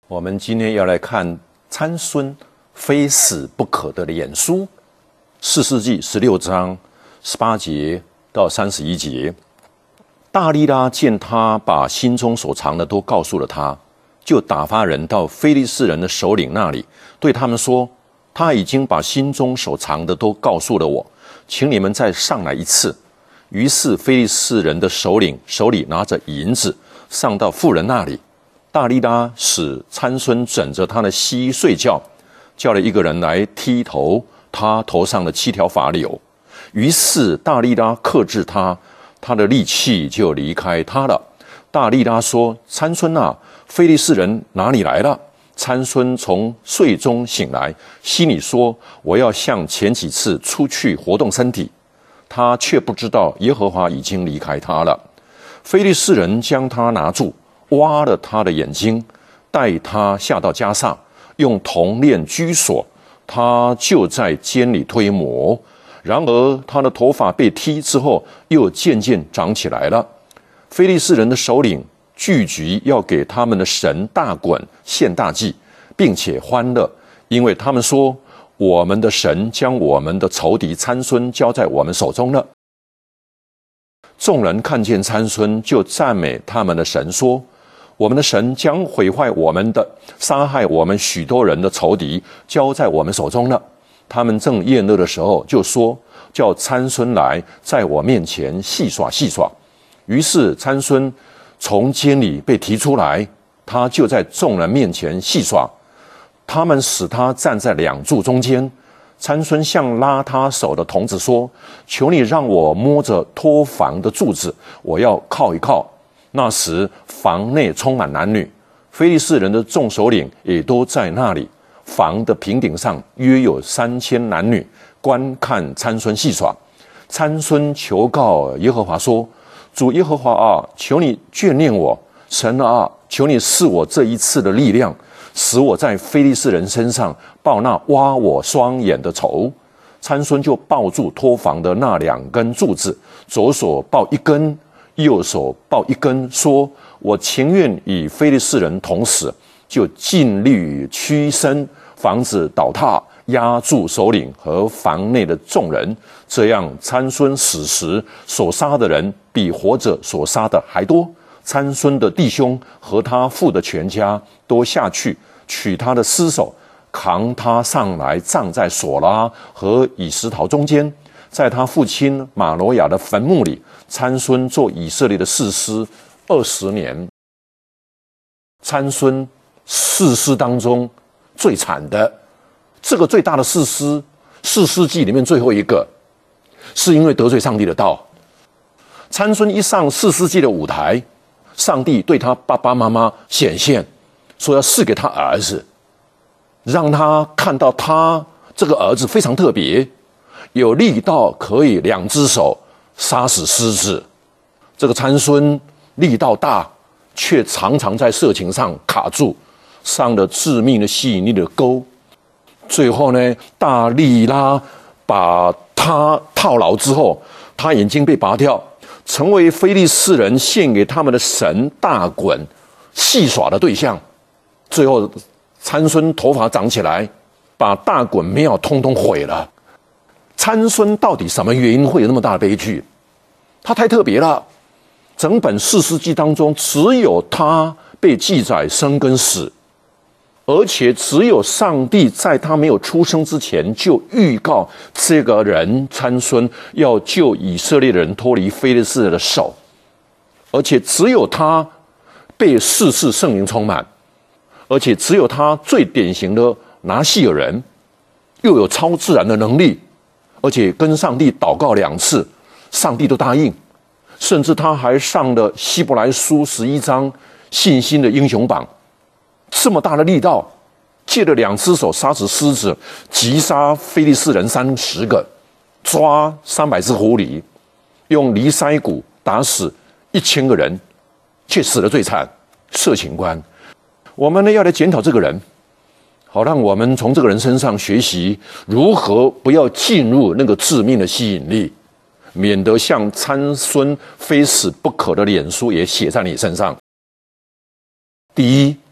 我们今天要来看参孙非死不可的脸书，士师记16章18节到31节。大利拉见他把心中所藏的都告诉了他，就打发人到非利士人的首领那里，对他们说：他已经把心中所藏的都告诉了我，请你们再上来一次。于是非利士人的首领手里拿着银子，上到妇人那里。大利拉使参孙枕着他的膝睡觉，叫了一个人来剃头，他头上的7条发绺。于是大利拉克制他，他的力气就离开他了。大利拉说：参孙啊，非利士人哪里来了？参孙从睡中醒来，心里说：我要像前几次出去活动身体。他却不知道耶和华已经离开他了。非利士人将他拿住，挖了他的眼睛，带他下到家上，用铜链拘锁，他就在监里推磨。然而他的头发被剃之后，又渐渐长起来了。非利士人的首领聚集，要给他们的神大衮献大祭，并且欢乐，因为他们说：我们的神将我们的仇敌参孙交在我们手中了。众人看见参孙，就赞美他们的神，说：我们的神将毁坏我们的、杀害我们许多人的仇敌交在我们手中了。他们正宴乐的时候，就说：叫参孙来，在我面前戏耍戏耍。于是参孙从监里被提出来，他就在众人面前戏耍。他们使他站在2柱中间。参孙向拉他手的童子说：求你让我摸着托房的柱子，我要靠一靠。那时房内充满男女，非利士人的众首领也都在那里。房的平顶上约有3000男女，观看参孙戏耍。参孙求告耶和华说：主耶和华啊，求你眷念我。神啊，求你赐我这一次的力量，使我在非利士人身上报那挖我双眼的仇。参孙就抱住托房的那2根柱子，左手抱1根，右手抱1根，说：我情愿与非利士人同死。就尽力屈身，防止倒塌，压住首领和房内的众人。这样参孙死时所杀的人比活着所杀的还多。参孙的弟兄和他父的全家都下去，取他的尸首，扛他上来，葬在索拉和以实陶中间。在他父亲马罗亚的坟墓里，参孙做以色列的士师20年。参孙士师当中最惨的，这个最大的士师，士师记里面最后一个，是因为得罪上帝的道。参孙一上士师记的舞台，上帝对他爸爸妈妈显现，说要赐给他儿子，让他看到他这个儿子非常特别，有力道可以2只手杀死狮子。这个参孙力道大，却常常在色情上卡住，上了致命的吸引力的钩。最后呢，大利拉把他套牢之后，他眼睛被拔掉，成为非利士人献给他们的神大衮戏耍的对象。最后参孙头发长起来，把大衮庙通通毁了。参孙到底什么原因会有那么大的悲剧？他太特别了，整本士师记当中只有他被记载生跟死，而且只有上帝在他没有出生之前就预告这个人参孙要救以色列人脱离非利士人的手，而且只有他被4次圣灵充满，而且只有他最典型的拿细尔人，又有超自然的能力，而且跟上帝祷告2次，上帝都答应，甚至他还上了希伯来书11章信心的英雄榜。这么大的力道，借了2只手杀死狮子，击杀非利士人30个，抓300只狐狸，用犁筛骨打死1000个人，却死得最惨，色情官。我们呢要来检讨这个人，好让我们从这个人身上学习如何不要进入那个致命的吸引力，免得像参孙非死不可的脸书也写在你身上。第一，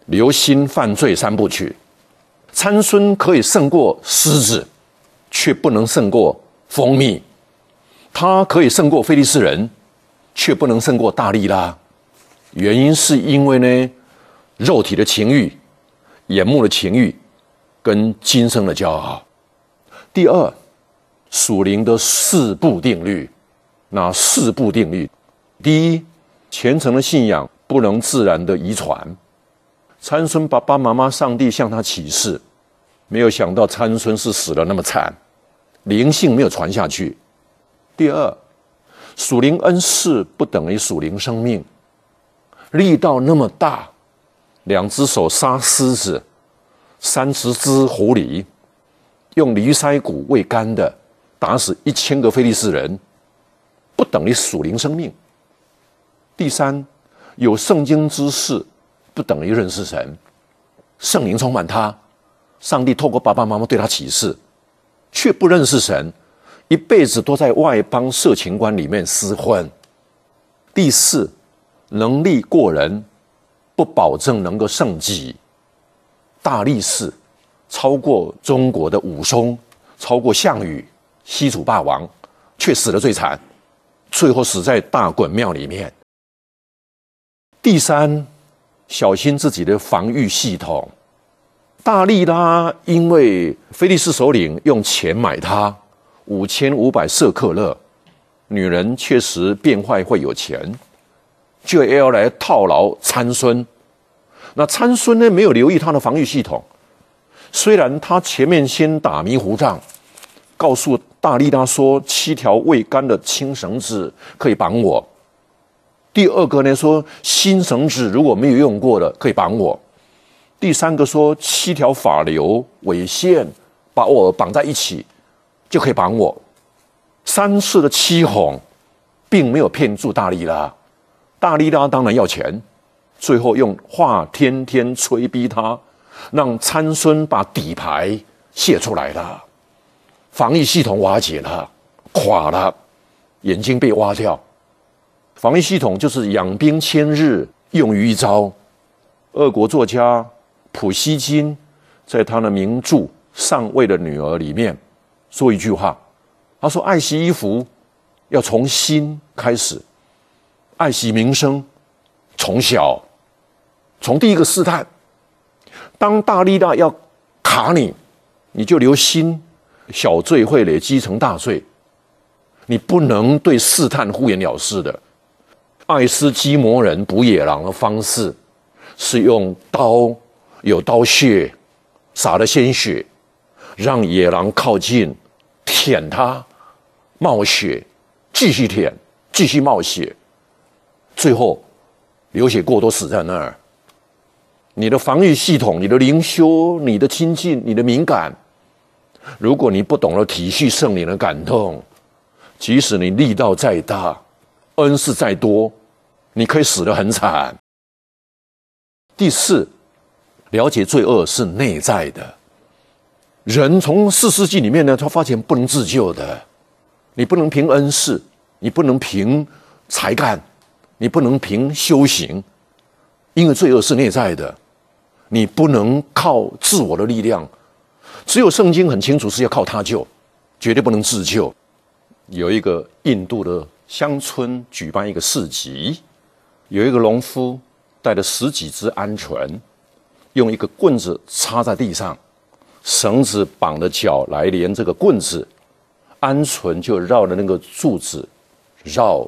流星犯罪三部曲。参孙可以胜过狮子，却不能胜过蜂蜜；他可以胜过非利士人，却不能胜过大利拉。原因是因为呢，肉体的情欲、眼目的情欲跟今生的骄傲。第二，属灵的四步定律。哪四步定律？第一，虔诚的信仰不能自然的遗传。参孙爸爸妈妈上帝向他启示，没有想到参孙是死了那么惨，灵性没有传下去。第二，属灵恩赐不等于属灵生命。力道那么大，2只手杀狮子，30只狐狸，用驴腮骨喂干的打死1000个非利士人，不等于属灵生命。第三，有圣经知识不等于认识神。圣灵充满他，上帝透过爸爸妈妈对他启示，却不认识神，一辈子都在外邦色情观里面厮混。第四，能力过人不保证能够胜己。大力士超过中国的武松，超过项羽、西楚霸王，却死得最惨，最后死在大衮庙里面。第三，小心自己的防御系统。大利拉因为非利士首领用钱买他5500舍客勒，女人确实变坏会有钱，就要来套牢参孙。那参孙呢，没有留意他的防御系统，虽然他前面先打迷糊仗，告诉大利拉说7条未干的青绳子可以绑我。第二个呢说新绳子如果没有用过的可以绑我。第三个说7条发流尾线把我绑在一起就可以绑我。3次的欺哄并没有骗住大利拉，大利拉当然要钱，最后用话天天催逼他，让参孙把底牌泄出来了，防御系统瓦解了，垮了，眼睛被挖掉。防御系统就是养兵千日，用于一朝。俄国作家普希金在他的名著《上尉的女儿》里面说一句话，他说爱惜衣服要从心开始，爱惜名声从小，从第一个试探。当大利拉要卡你，你就留心，小罪会累积成大罪，你不能对试探敷衍了事的。爱斯基摩人捕野狼的方式是用刀，有刀屑，洒了鲜血，让野狼靠近，舔它，冒血，继续舔，继续冒血，最后流血过多死在那儿。你的防御系统，你的灵修，你的亲近，你的敏感，如果你不懂得体恤圣灵的感动，即使你力道再大，恩赐再多，你可以死得很惨。第四，了解罪恶是内在的。人从4世纪里面呢，他发现不能自救的，你不能凭恩赐，你不能凭才干，你不能凭修行，因为罪恶是内在的，你不能靠自我的力量，只有圣经很清楚是要靠他救，绝对不能自救。有一个印度的乡村举办一个市集，有一个农夫带着10几只鹌鹑，用一个棍子插在地上，绳子绑着脚来连这个棍子，鹌鹑就绕着那个柱子绕。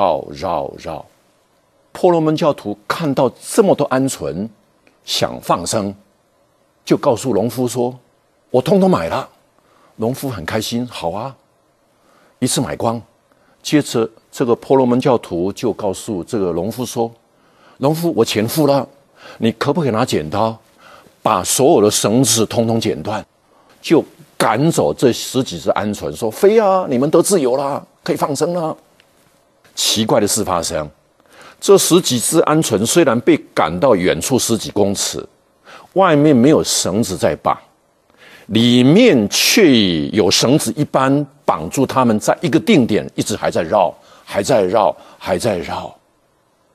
婆罗门教徒看到这么多鹌鹑，想放生，就告诉农夫说：“我通通买了。”农夫很开心，好啊，一次买光。接着这个婆罗门教徒就告诉这个农夫说：“农夫，我钱付了，你可不可以拿剪刀把所有的绳子通通剪断？”就赶走这10几只鹌鹑，说：“飞啊，你们得自由了，可以放生了。”奇怪的事发生，这10几只鹌鹑虽然被赶到远处10几公尺，外面没有绳子在绑，里面却有绳子一般绑住它们，在一个定点一直还在绕。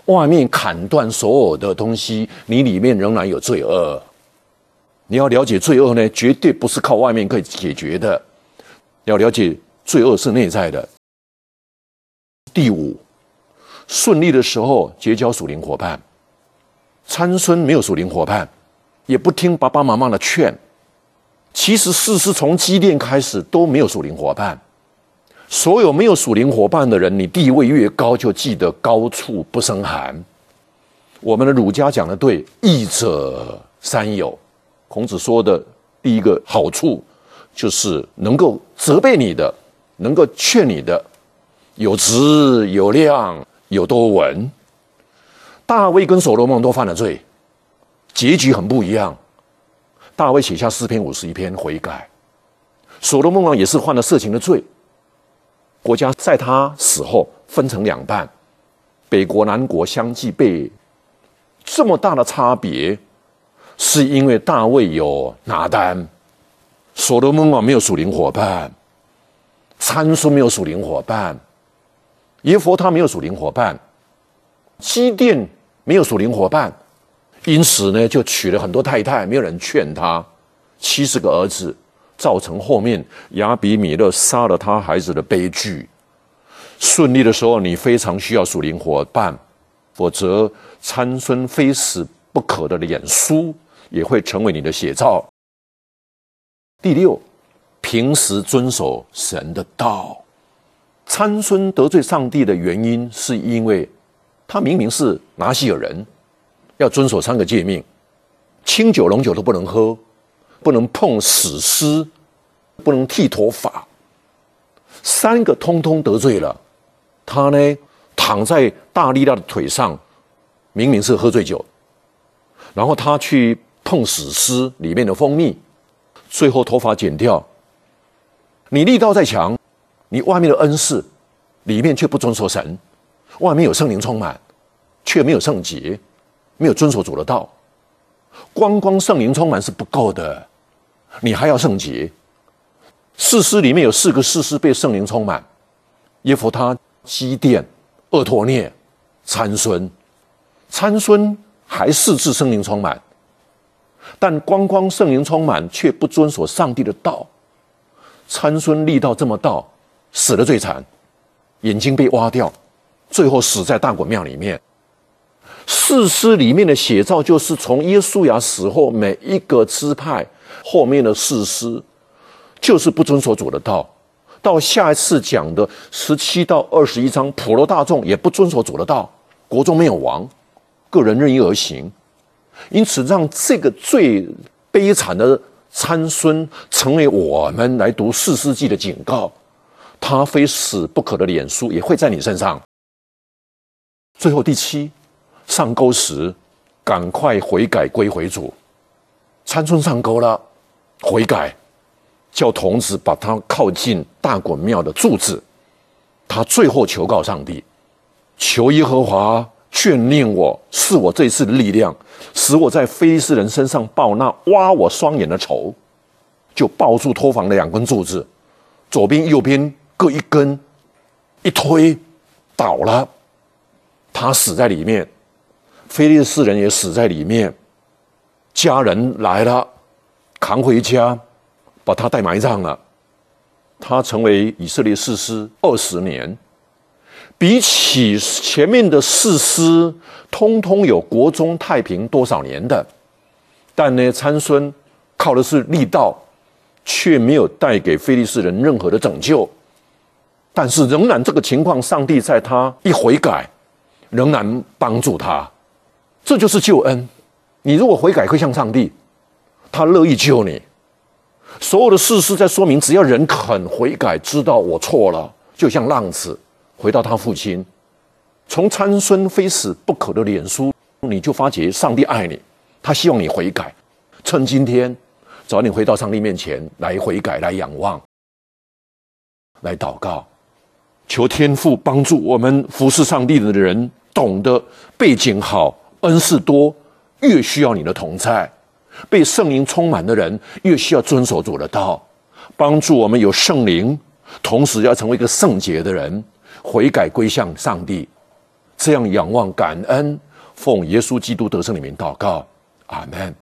外面砍断所有的东西，你里面仍然有罪恶。你要了解罪恶呢，绝对不是靠外面可以解决的。要了解罪恶是内在的。第五，顺利的时候结交属灵伙伴。参孙没有属灵伙伴，也不听爸爸妈妈的劝。其实士师从基甸开始都没有属灵伙伴。所有没有属灵伙伴的人，你地位越高，就记得高处不胜寒。我们的儒家讲的对，益者三友。孔子说的第一个好处，就是能够责备你的，能够劝你的，有质有量有多闻。大卫跟所罗门都犯了罪，结局很不一样。大卫写下诗篇51篇悔改，所罗门王也是犯了色情的罪。国家在他死后分成两半，北国南国相继被。这么大的差别，是因为大卫有拿单，所罗门王没有属灵伙伴，参孙没有属灵伙伴，耶弗他没有属灵伙伴，基甸没有属灵伙伴，因此呢，就娶了很多太太，没有人劝他，70个儿子，造成后面亚比米勒杀了他孩子的悲剧。顺利的时候，你非常需要属灵伙伴，否则参孙非死不可的脸书也会成为你的写照。第六，平时遵守神的道。参孙得罪上帝的原因，是因为他明明是拿西尔人，要遵守3个诫命：清酒浓酒都不能喝，不能碰死尸，不能剃头发，3个通通得罪了。他呢，躺在大利拉的腿上，明明是喝醉酒，然后他去碰死尸里面的蜂蜜，最后头发剪掉。你力道再强，你外面的恩赐，里面却不遵守神，外面有圣灵充满，却没有圣洁，没有遵守主的道。光圣灵充满是不够的，你还要圣洁。士师里面有4个士师被圣灵充满：耶弗他、基甸、俄陀聶、参孙。参孙还4次圣灵充满，但光圣灵充满却不遵守上帝的道。参孙力道这么大，死得最惨，眼睛被挖掉，最后死在大衮庙里面。士师里面的写照，就是从耶稣亚死后，每一个支派后面的士师，就是不遵守主的道。到下一次讲的17到21章，普罗大众也不遵守主的道，国中没有王，个人任意而行，因此让这个最悲惨的参孙成为我们来读士师记的警告。他非死不可的脸书也会在你身上。最后第7，上钩时赶快悔改归回主。参孙上钩了，悔改，叫童子把他靠近大衮庙的柱子。他最后求告上帝，求耶和华眷念我，是我这一次的力量，使我在非利士人身上报那挖我双眼的仇。就抱住托房的2根柱子，左边右边各1根，一推倒了，他死在里面，非利士人也死在里面。家人来了，扛回家，把他带埋葬了。他成为以色列士师20年，比起前面的士师，通通有国中太平多少年的。但呢，参孙靠的是力道，却没有带给非利士人任何的拯救。但是仍然这个情况，上帝在他一悔改，仍然帮助他。这就是救恩。你如果悔改归向上帝，他乐意救你。所有的事实在说明，只要人肯悔改，知道我错了，就像浪子回到他父亲。从参孙非死不可的脸书，你就发觉上帝爱你，他希望你悔改。趁今天早点回到上帝面前来悔改，来仰望，来祷告，求天父帮助我们服侍上帝的人，懂得背景好，恩赐多，越需要你的同在。被圣灵充满的人，越需要遵守主的道，帮助我们有圣灵，同时要成为一个圣洁的人，悔改归向上帝， 这样仰望感恩，奉耶稣基督得胜的名祷告，阿门。